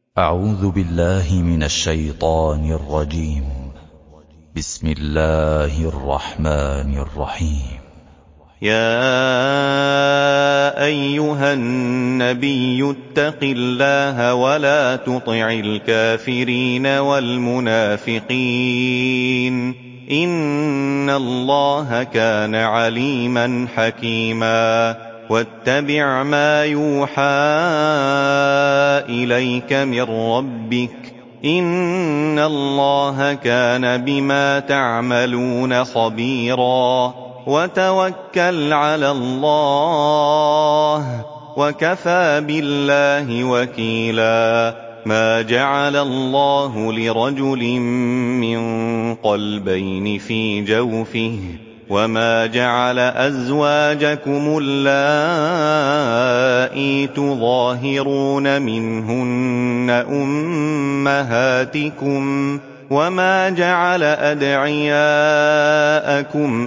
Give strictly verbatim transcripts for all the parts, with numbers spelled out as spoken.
أعوذ بالله من الشيطان الرجيم. بسم الله الرحمن الرحيم. يا أيها النبي اتق الله ولا تطع الكافرين والمنافقين إن الله كان عليما حكيما واتبع ما يوحى إليك من ربك إن الله كان بما تعملون خبيرا وتوكل على الله وكفى بالله وكيلا ما جعل الله لرجل من قلبين في جوفه وما جعل أزواجكم اللائي تظاهرون منهن أمهاتكم وما جعل أدعياءكم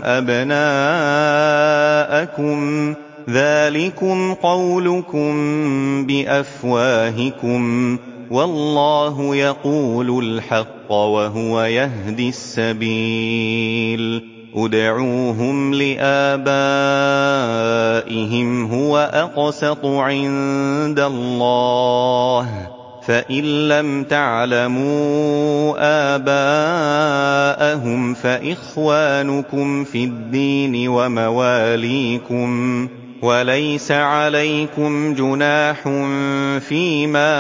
أبناءكم ذلكم قولكم بأفواهكم والله يقول الحق وهو يهدي السبيل ادعوهم لآبائهم هو أقسط عند الله فإن لم تعلموا آباءهم فإخوانكم في الدين ومواليكم وليس عليكم جناح فيما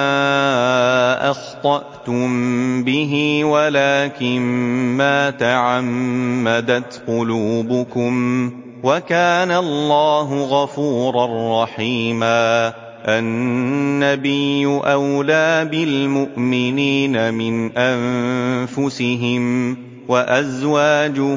أخطأتم به ولكن ما تعمدت قلوبكم وكان الله غفورا رحيما النبي أولى بالمؤمنين من أنفسهم وأزواجه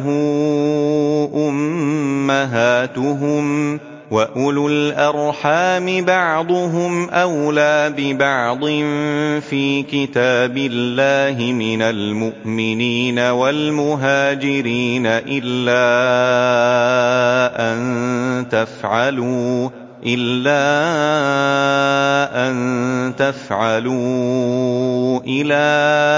أمهاتهم وأولو الأرحام بعضهم أولى ببعض في كتاب الله من المؤمنين والمهاجرين إلا أن تفعلوا إلا أن تفعلوا إلى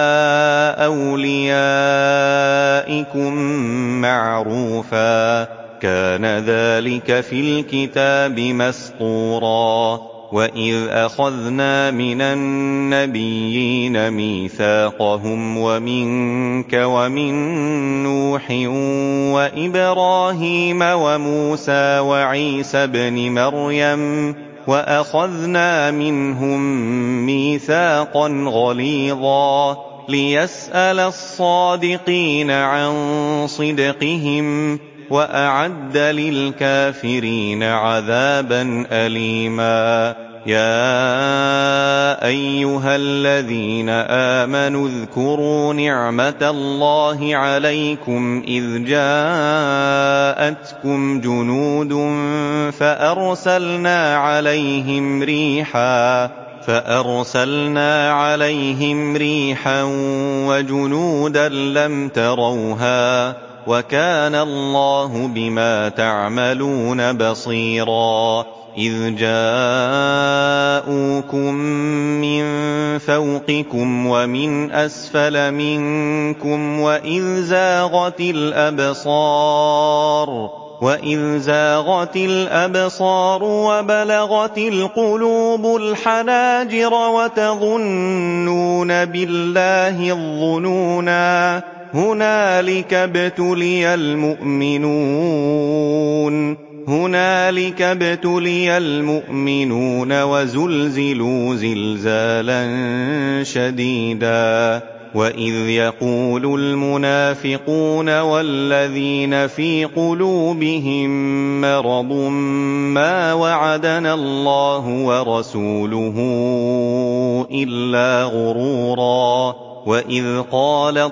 أوليائكم معروفا كان ذلك في الكتاب مسطورا وإذ أخذنا من النبيين ميثاقهم ومنك ومن نوح وإبراهيم وموسى وعيسى بن مريم وأخذنا منهم ميثاقا غليظا ليسأل الصادقين عن صدقهم وأعد للكافرين عذابا أليما يا أيها الذين آمنوا اذكروا نعمة الله عليكم إذ جاءتكم جنود فأرسلنا عليهم ريحا فأرسلنا عليهم ريحا وجنودا لم تروها وكان الله بما تعملون بصيرا إذ جاءوكم من فوقكم ومن أسفل منكم وإذ زاغت الأبصار وإذ زاغت الأبصار وبلغت القلوب الحناجر وتظنون بالله الظنونا هنالك ابتلي المؤمنون هنالك ابتلي المؤمنون وزلزلوا زلزالا شديدا وإذ يقول المنافقون والذين في قلوبهم مرض ما وعدنا الله ورسوله إلا غرورا وإذ قالت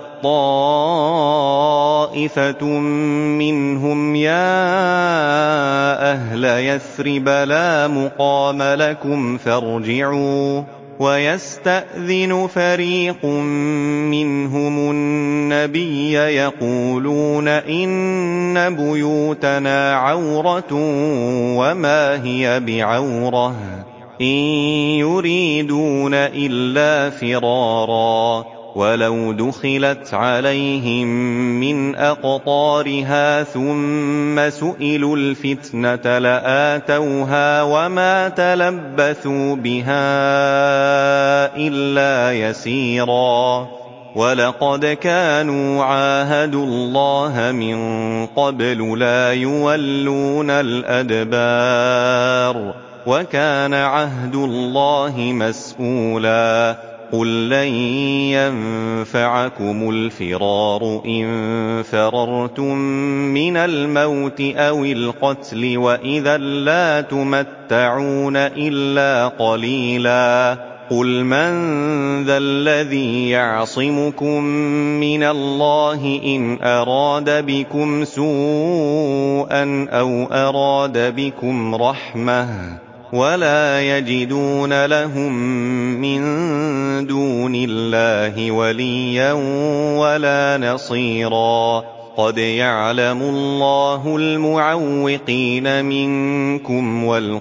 طائفة منهم يا أهل يثرب لا مقام لكم فارجعوا ويستأذن فريق منهم النبي يقولون إن بيوتنا عورة وما هي بعورة إن يريدون إلا فرارا ولو دخلت عليهم من أقطارها ثم سئلوا الفتنة لآتوها وما تلبثوا بها إلا يسيرا ولقد كانوا عاهدوا الله من قبل لا يولون الأدبار وكان عهد الله مسؤولا قل لن ينفعكم الفرار إن فررتم من الموت أو القتل وإذا لا تمتعون إلا قليلا قل من ذا الذي يعصمكم من الله إن أراد بكم سوءا أو أراد بكم رحمة ولا يجدون لهم من دون الله وليا ولا نصيرا قد يعلم الله المعوقين منكم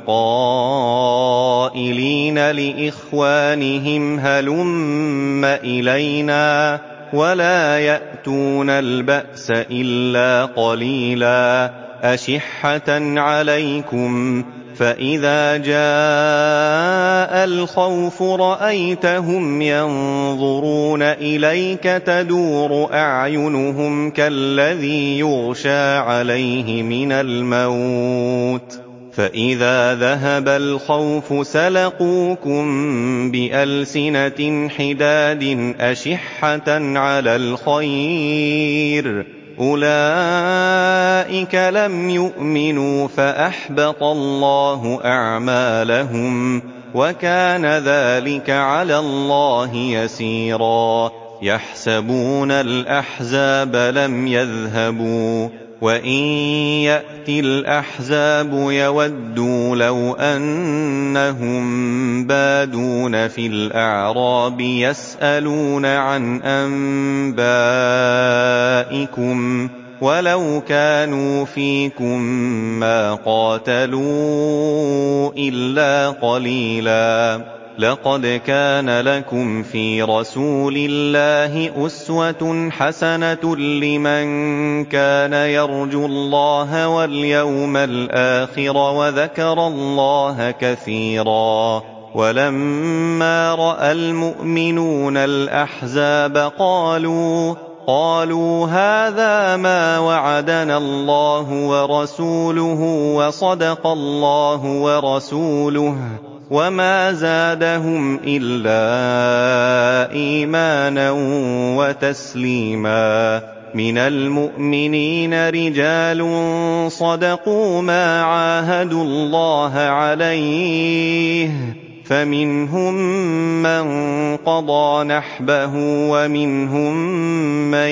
والقائلين لإخوانهم هلم إلينا ولا يأتون البأس إلا قليلا أشحة عليكم فإذا جاء الخوف رأيتهم ينظرون إليك تدور أعينهم كالذي يغشى عليه من الموت فإذا ذهب الخوف سلقوكم بألسنة حداد أشحة على الخير أولئك لم يؤمنوا فأحبط الله أعمالهم وكان ذلك على الله يسيرا يحسبون الأحزاب لم يذهبوا وإن يأتي الأحزاب يودوا لو أنهم بادون في الأعراب يسألون عن أنبائكم ولو كانوا فيكم ما قاتلوا إلا قليلا لقد كان لكم في رسول الله أسوة حسنة لمن كان يرجو الله واليوم الآخر وذكر الله كثيرا ولما رأى المؤمنون الأحزاب قالوا قالوا هذا ما وعدنا الله ورسوله وصدق الله ورسوله وما زادهم إلا إيمانا وتسليما من المؤمنين رجال صدقوا ما عاهدوا الله عليه فمنهم من قضى نحبه ومنهم من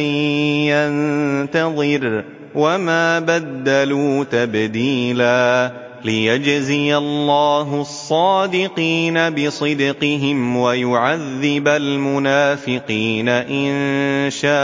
ينتظر وما بدلوا تبديلا ليجزي الله الصادقين بصدقهم ويعذب المنافقين إن شاء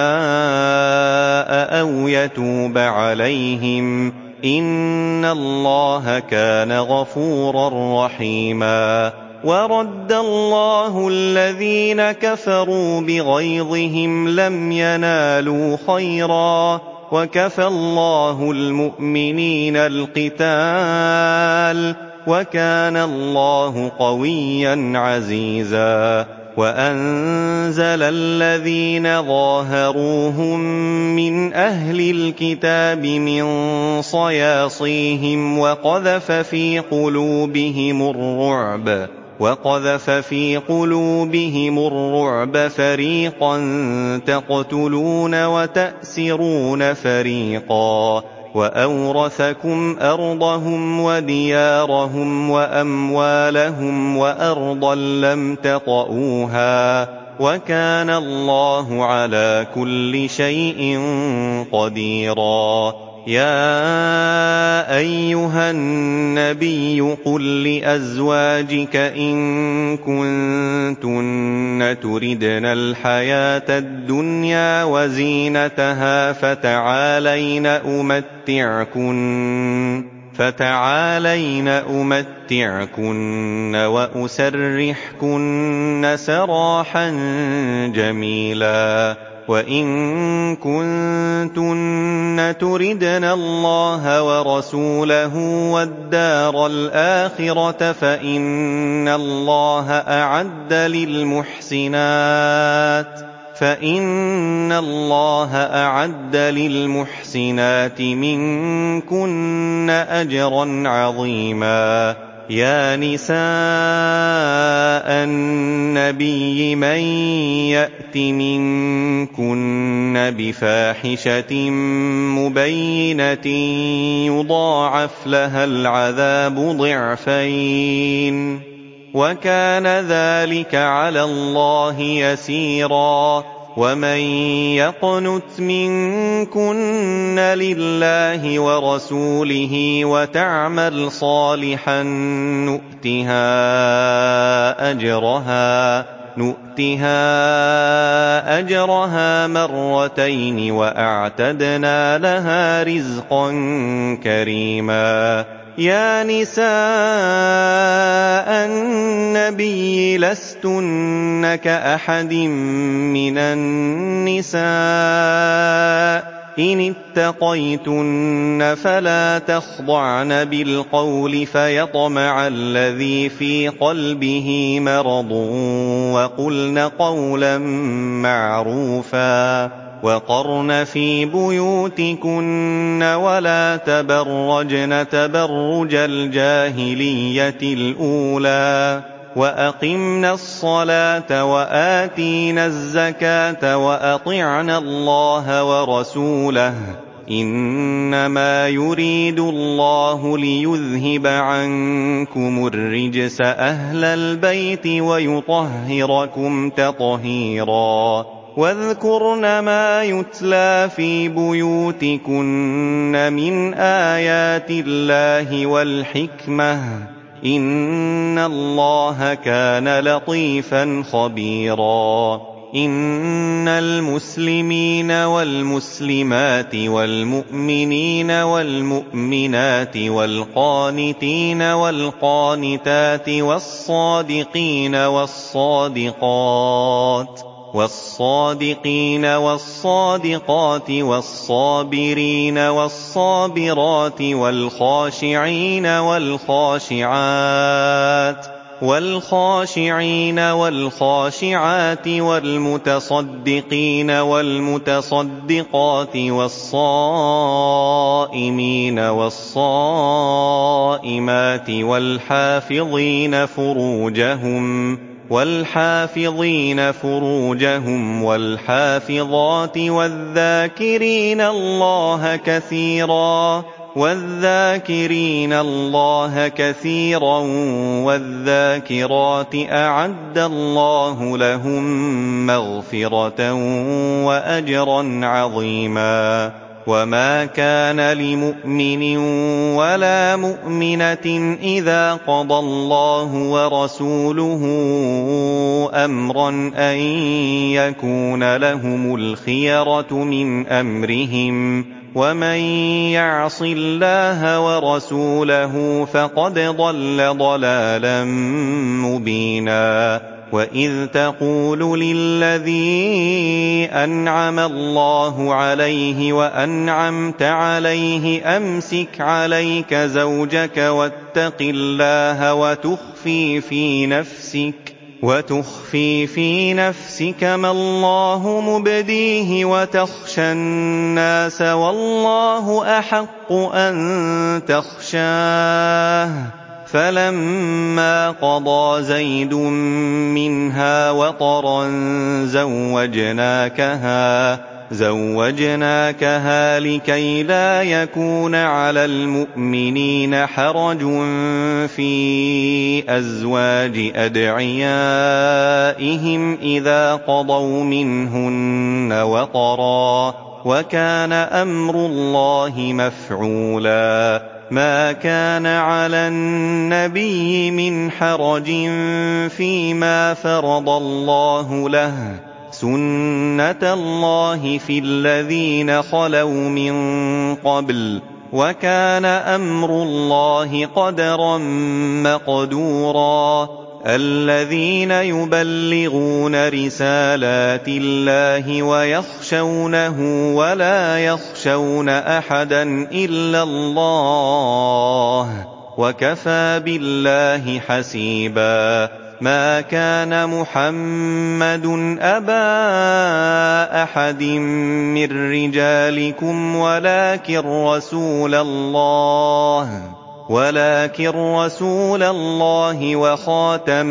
أو يتوب عليهم إن الله كان غفورا رحيما ورد الله الذين كفروا بغيظهم لم ينالوا خيرا وكفى الله المؤمنين القتال وكان الله قويا عزيزا وأنزل الذين ظاهروهم من أهل الكتاب من صياصيهم وقذف في قلوبهم الرعب وقذف في قلوبهم الرعب فريقا تقتلون وتأسرون فريقا وأورثكم أرضهم وديارهم وأموالهم وأرضا لم تطئوها وكان الله على كل شيء قديرا يا أيها النبي قل لأزواجك إن كنتن تردن الحياة الدنيا وزينتها فتعالين أمتعكن فتعالين أمتعكن وأسرحكن سراحا جميلا وإن كنتن تردن الله ورسوله والدار الآخرة فإن الله أعد للمحسنات فإن الله أعد للمحسنات منكن أجرا عظيما يا نساء النبي من يأت منكن بفاحشة مبينة يضاعف لها العذاب ضعفين وكان ذلك على الله يسيرا ومن يقنت منكن لله ورسوله وتعمل صالحا نؤتها أجرها نؤتها أجرها مرتين وأعتدنا لها رزقا كريما يا نساء النبي لستن كأحد من النساء إن اتقيتن فلا تخضعن بالقول فيطمع الذي في قلبه مرض وقلن قولا معروفا وقرن في بيوتكن ولا تبرجن تبرج الجاهلية الأولى وأقمنا الصلاة وآتينا الزكاة وأطعنا الله ورسوله إنما يريد الله ليذهب عنكم الرجس أهل البيت ويطهركم تطهيرا واذكرن ما يتلى في بيوتكن من آيات الله والحكمة إن الله كان لطيفا خبيرا إن المسلمين والمسلمات والمؤمنين والمؤمنات والقانتين والقانتات والصادقين والصادقات والصادقين والصادقات والصابرين والصابرات والخاشعين والخاشعات والخاشعين والخاشعات والمتصدقين والمتصدقات والصائمين والصائمات والحافظين فروجهم والحافظين فروجهم والحافظات والذاكرين الله كثيرا والذاكرين الله كثيرا والذاكرات أعد الله لهم مغفرة وأجرا عظيما وما كان لمؤمن ولا مؤمنة إذا قضى الله ورسوله أمرا أن يكون لهم الخيرة من أمرهم ومن يعص الله ورسوله فقد ضل ضلالا مبينا وإذ تقول للذي أنعم الله عليه وأنعمت عليه أمسك عليك زوجك واتق الله وتخفي في نفسك وتخفي في نفسك ما الله مبديه وتخشى الناس والله أحق أن تخشاه فلما قضى زيد منها وطرا زوجناكها زوجناكها لكي لا يكون على المؤمنين حرج في أزواج أدعيائهم إذا قضوا منهن وطرا وكان أمر الله مفعولا ما كان على النبي من حرج فيما فرض الله له سنة الله في الذين خلوا من قبل وَكَانَ أَمْرُ اللَّهِ قَدَرًا مَّقْدُورًا الَّذِينَ يُبَلِّغُونَ رِسَالَاتِ اللَّهِ وَيَخْشَوْنَهُ وَلَا يَخْشَوْنَ أَحَدًا إِلَّا اللَّهَ وَكَفَىٰ بِاللَّهِ حَسِيبًا مَا كَانَ مُحَمَّدٌ أَبَا أَحَدٍ مِّن رِّجَالِكُمْ وَلَٰكِن رَّسُولَ اللَّهِ ولكن رسول الله وخاتم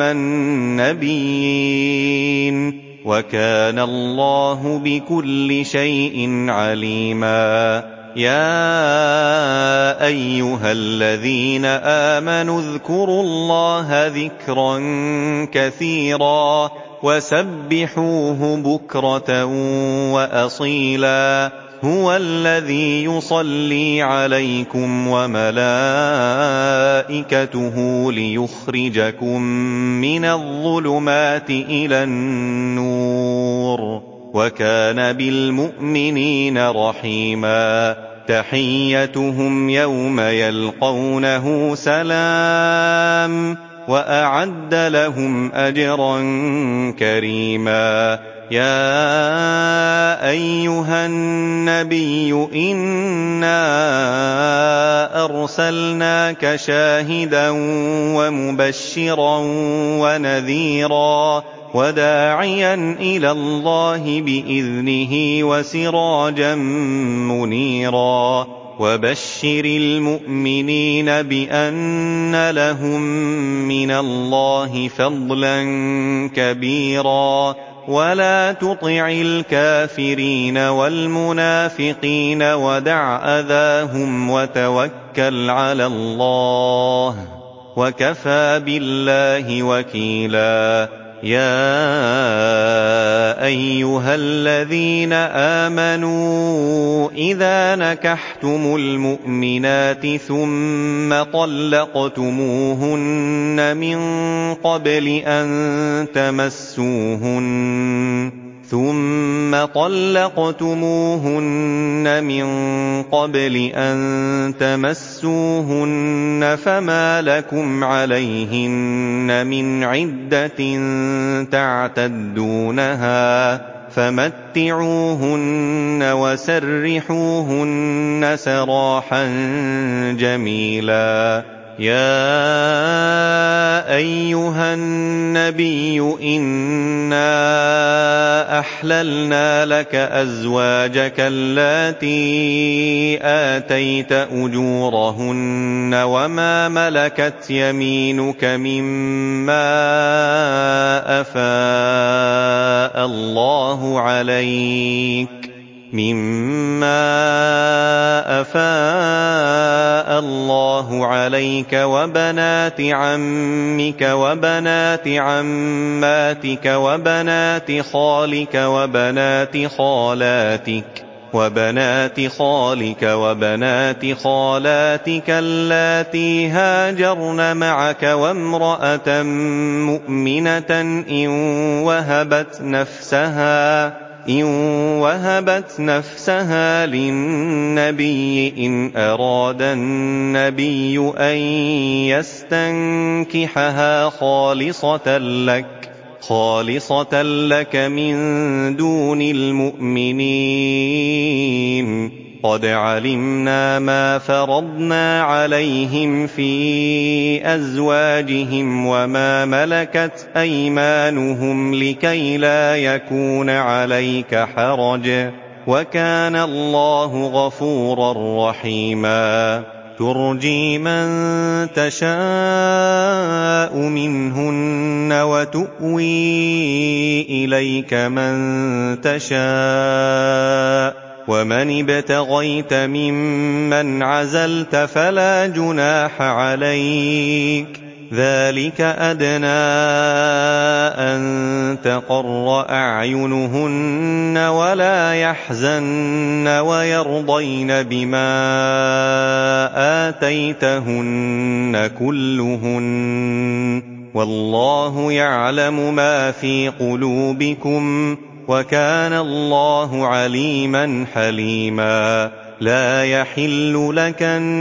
النبيين وكان الله بكل شيء عليما يا أيها الذين آمنوا اذكروا الله ذكرا كثيرا وسبحوه بكرة وأصيلا هو الذي يصلي عليكم وملائكته ليخرجكم من الظلمات إلى النور وكان بالمؤمنين رحيما تحيتهم يوم يلقونه سلام وأعد لهم أجرا كريما يا أيها النبي إنا أرسلناك شاهدا ومبشرا ونذيرا وداعيا إلى الله بإذنه وسراجا منيرا وبشر المؤمنين بأن لهم من الله فضلا كبيرا ولا تطع الكافرين والمنافقين ودع أذاهم وتوكل على الله وكفى بالله وكيلا يا أيها الذين آمنوا إذا نكحتم المؤمنات ثم طلقتموهن من قبل أن تمسوهن ثم طلقتموهن من قبل أن تمسوهن فما لكم عليهن من عدة تعتدونها فمتعوهن وسرحوهن سراحا جميلا يا أيها النبي إنا أحللنا لك أزواجك اللاتي آتيت أجورهن وما ملكت يمينك مما أفاء الله عليك مما أفاء الله عليك وبنات عمك وبنات عماتك وبنات خالك وبنات خالاتك وبنات خالك وبنات خالاتك اللاتي هاجرن معك وامرأة مؤمنة إن وهبت نفسها إن وهبت نفسها للنبي إن أراد النبي أن يستنكحها خالصة لك خالصة لك من دون المؤمنين قد علمنا ما فرضنا عليهم في أزواجهم وما ملكت أيمانهم لكي لا يكون عليك حرج وكان الله غفورا رحيما ترجي من تشاء منهن وتؤوي إليك من تشاء ومن ابتغيت ممن عزلت فلا جناح عليك ذلك أدنى أن تقر أعينهن ولا يحزن ويرضين بما آتيتهن كلهن والله يعلم ما في قلوبكم وكان الله عليما حليما لا يحل لك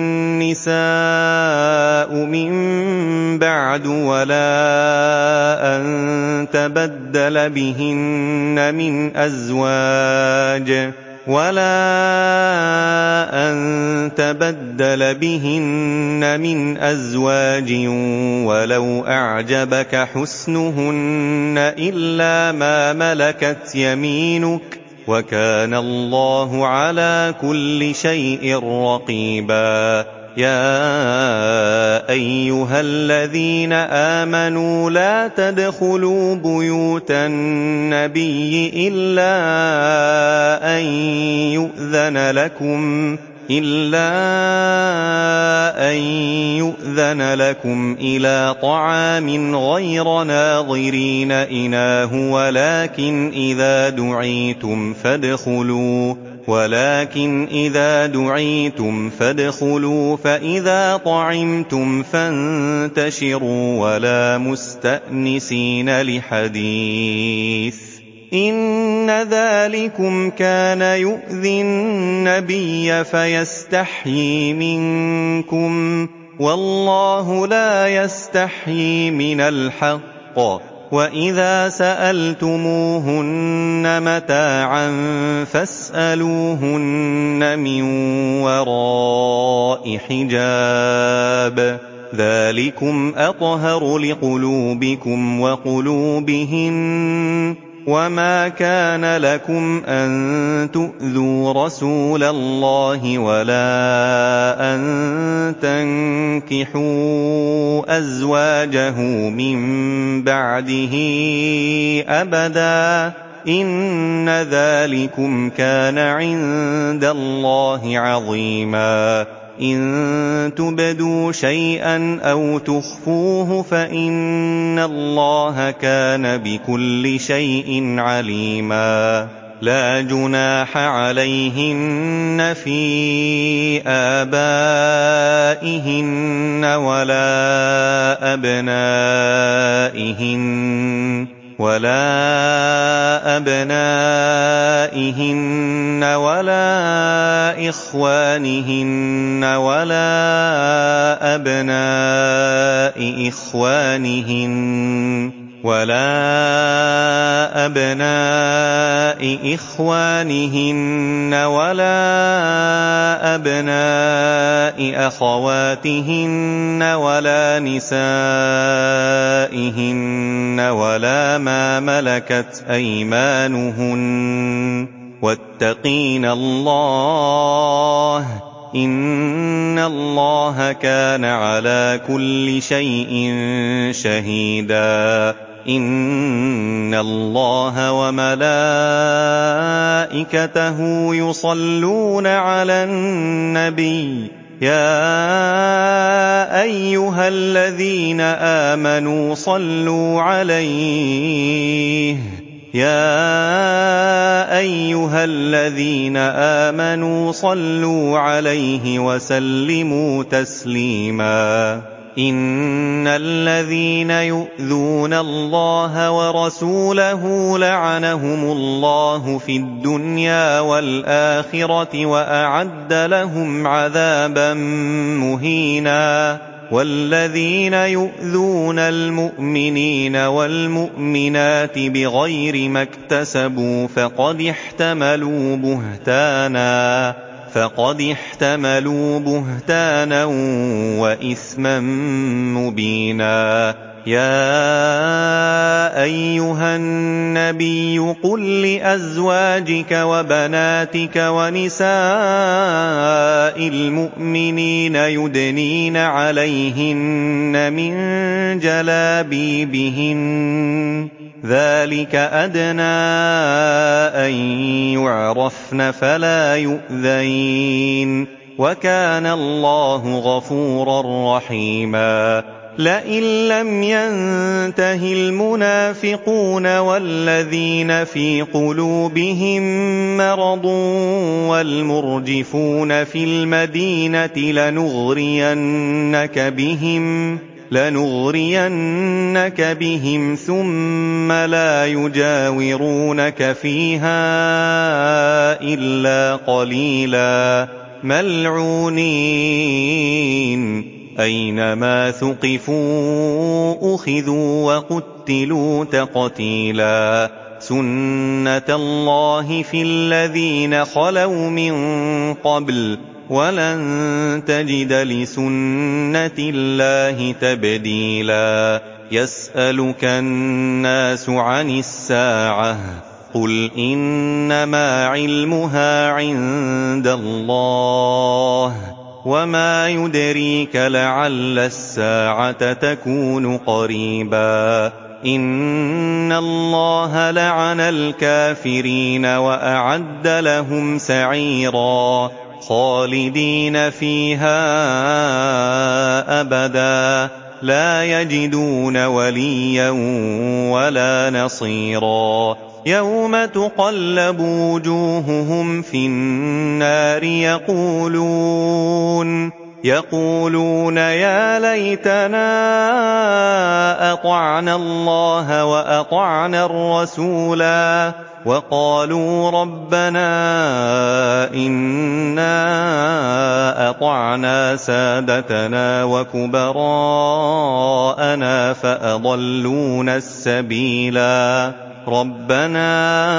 النساء من بعد ولا أن تبدل بهن من أزواج ولا أن تبدل بهن من أزواج ولو أعجبك حسنهن إلا ما ملكت يمينك وكان الله على كل شيء رقيبا. يا أيها الذين آمنوا لا تدخلوا بيوت النبي إلا أن يؤذن لكم إلا أن يؤذن لكم إلى طعام غير ناظرين إناه ولكن إذا دعيتم فادخلوا ولكن إذا دعيتم فادخلوا فإذا طعمتم فانتشروا ولا مستأنسين لحديث إن ذلكم كان يؤذي النبي فيستحيي منكم والله لا يستحيي من الحق وإذا سألتموهن متاعا فاسألوهن من وراء حجاب ذلكم أطهر لقلوبكم وقلوبهن وما كان لكم أن تؤذوا رسول الله ولا أن تنكحوا أزواجه من بعده أبدا إن ذلكم كان عند الله عظيما. إن تبدوا شيئا أو تخفوه فإن الله كان بكل شيء عليما. لا جناح عليهن في آبائهن ولا أبنائهن ولا أبنائهن ولا إخوانهن ولا أبناء إخوانهن ولا أبناء إخوانهن ولا أبناء أخواتهن ولا نسائهن ولا ما ملكت أيمانهن واتقين الله إن الله كان على كل شيء شهيدا. إن الله وملائكته يصلون على النبي يا أيها الذين آمنوا صلوا عليه يا أيها الذين آمنوا صلوا عليه وسلموا تسليما. إن الذين يؤذون الله ورسوله لعنهم الله في الدنيا والآخرة وأعد لهم عذابا مهينا. والذين يؤذون المؤمنين والمؤمنات بغير ما اكتسبوا فقد احتملوا بهتانا فقد احتملوا بهتانا وإثما مبينا. يا أيها النبي قل لأزواجك وبناتك ونساء المؤمنين يدنين عليهن من جلابيبهن ذلك أدنى أن يعرفن فلا يؤذين وكان الله غفورا رحيما. لئن لم ينته المنافقون والذين في قلوبهم مرض والمرجفون في المدينة لنغرينك بهم لنغرينك بهم ثم لا يجاورونك فيها إلا قليلا مَّلْعُونِينَ أَيْنَمَا ثُقِفُوا أُخِذُوا وَقُتِّلُوا تَقْتِيلًا سُنَّةَ اللَّهِ فِي الَّذِينَ خَلَوْا مِن قَبْلُ وَلَن تَجِدَ لِسُنَّةِ اللَّهِ تَبْدِيلًا يَسْأَلُكَ النَّاسُ عَنِ السَّاعَةِ قُلْ إِنَّمَا عِلْمُهَا عِندَ اللَّهِ وَمَا يُدْرِيكَ لَعَلَّ السَّاعَةَ تَكُونُ قَرِيبًا إِنَّ اللَّهَ لَعَنَ الْكَافِرِينَ وَأَعَدَّ لَهُمْ سَعِيرًا خَالِدِينَ فِيهَا أَبَدًا لَّا يَجِدُونَ وَلِيًّا وَلَا نَصِيرًا يَوْمَ تُقَلَّبُ وُجُوهُهُمْ فِي النَّارِ يَقُولُونَ يَقُولُونَ يَا لَيْتَنَا أَطَعْنَا اللَّهَ وَأَطَعْنَا الرَّسُولَا وَقَالُوا رَبَّنَا إِنَّا أَطَعْنَا سَادَتَنَا وَكُبَرَاءَنَا فَأَضَلُّونَا السَّبِيلَا رَبَّنَا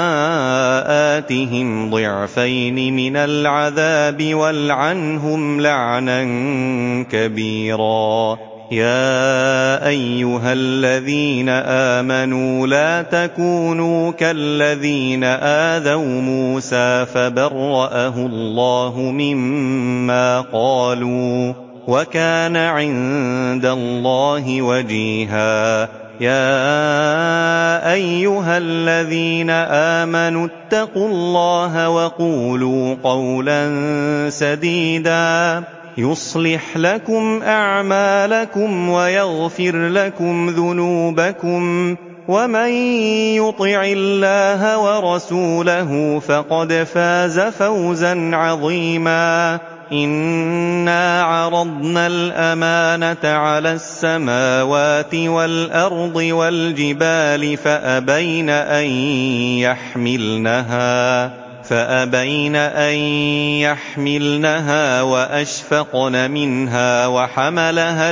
آتِهِمْ ضِعْفَيْنِ مِنَ الْعَذَابِ وَالْعَنْهُمْ لَعْنًا كَبِيرًا يَا أَيُّهَا الَّذِينَ آمَنُوا لَا تَكُونُوا كَالَّذِينَ آذَوْا مُوسَىٰ فَبَرَّأَهُ اللَّهُ مِمَّا قَالُوا وَكَانَ عِندَ اللَّهِ وَجِيهًا يَا أَيُّهَا الَّذِينَ آمَنُوا اتَّقُوا اللَّهَ وَقُولُوا قَوْلًا سَدِيدًا يُصْلِحْ لَكُمْ أَعْمَالَكُمْ وَيَغْفِرْ لَكُمْ ذُنُوبَكُمْ وَمَن يُطِعِ اللَّهَ وَرَسُولَهُ فَقَدْ فَازَ فَوْزًا عَظِيمًا إِنَّا عَرَضْنَا الْأَمَانَةَ عَلَى السَّمَاوَاتِ وَالْأَرْضِ وَالْجِبَالِ فَأَبَيْنَ أَن يَحْمِلْنَهَا فَأَبَيْنَ أَن يَحْمِلْنَهَا وَأَشْفَقْنَ مِنْهَا وَحَمَلَهَا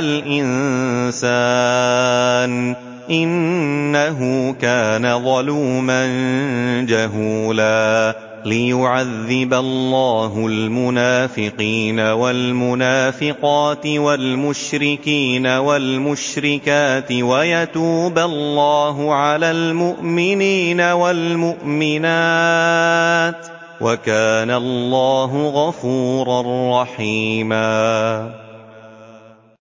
الْإِنسَانُ إِنَّهُ كَانَ ظَلُومًا جَهُولًا لِيُعَذِّبَ اللَّهُ الْمُنَافِقِينَ وَالْمُنَافِقَاتِ وَالْمُشْرِكِينَ وَالْمُشْرِكَاتِ وَيَتُوبَ اللَّهُ عَلَى الْمُؤْمِنِينَ وَالْمُؤْمِنَاتِ وَكَانَ اللَّهُ غَفُورًا رَّحِيمًا